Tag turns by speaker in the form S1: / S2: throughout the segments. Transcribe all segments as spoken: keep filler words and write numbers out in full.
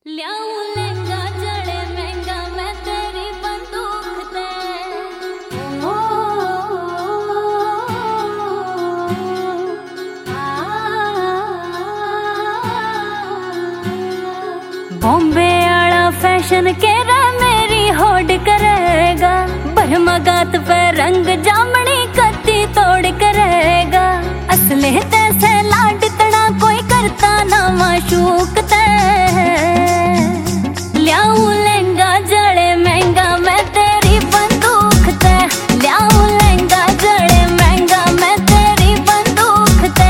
S1: ल्याऊं लहंगा जड़े महंगा मैं तेरी बंदूक ते ओ, बॉम्बे आला फैशन के रे मेरी होड़ करेगा, बरमगात पे रंग जामनी कत्ती तोड़ करेगा। असले तैसे लाड तना कोई करता ना माशूक ते ल्याऊं लहंगा जड़े महंगा मैं तेरी बंदूक ते ल्याऊं लहंगा जड़े महंगा मैं तेरी बंदूक ते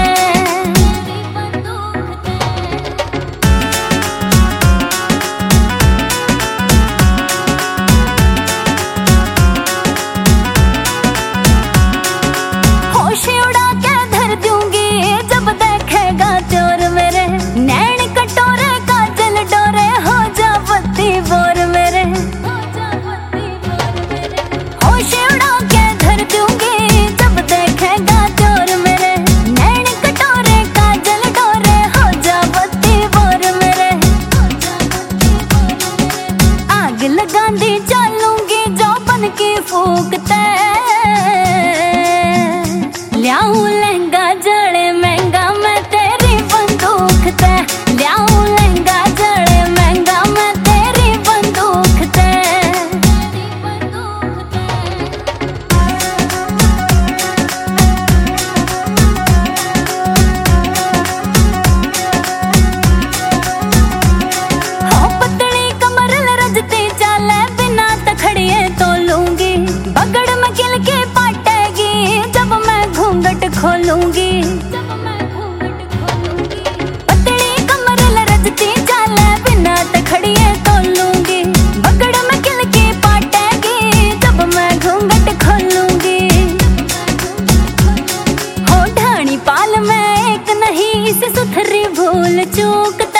S1: होश उड़ा के धर दूंगी जब देखेगा चोर मेरे नैन कटोरे काजल डोरे हो जा बत्ती बोर मेरे होश उड़ा के धर दूंगी जब देखेगा चोर मेरे नैन कटोरे काजल डोरे हो जा बत्ती बोर मेरे आग लगांदी चलूंगी जो बन की फूकते ल्याऊं लहंगा जड़े महंगा मैं तेरी बंदूक ते ल्याऊं लहंगा जड़े महंगा मैं तेरी बंदूक ते हो पतली कमर रजती चाले बिना तखड़िए तो लूंगी बगड़ में गिल के पाटेगी जब मैं घूंघट खोलूंगी पतली कमर लरजती चाले बिना तखड़िए तो लूंगी बगड़ में गिल के पाटेगी जब मैं घूंघट खोलूंगी हो ढाणी पाल में एक नहीं इसे सुथरी भूल चूक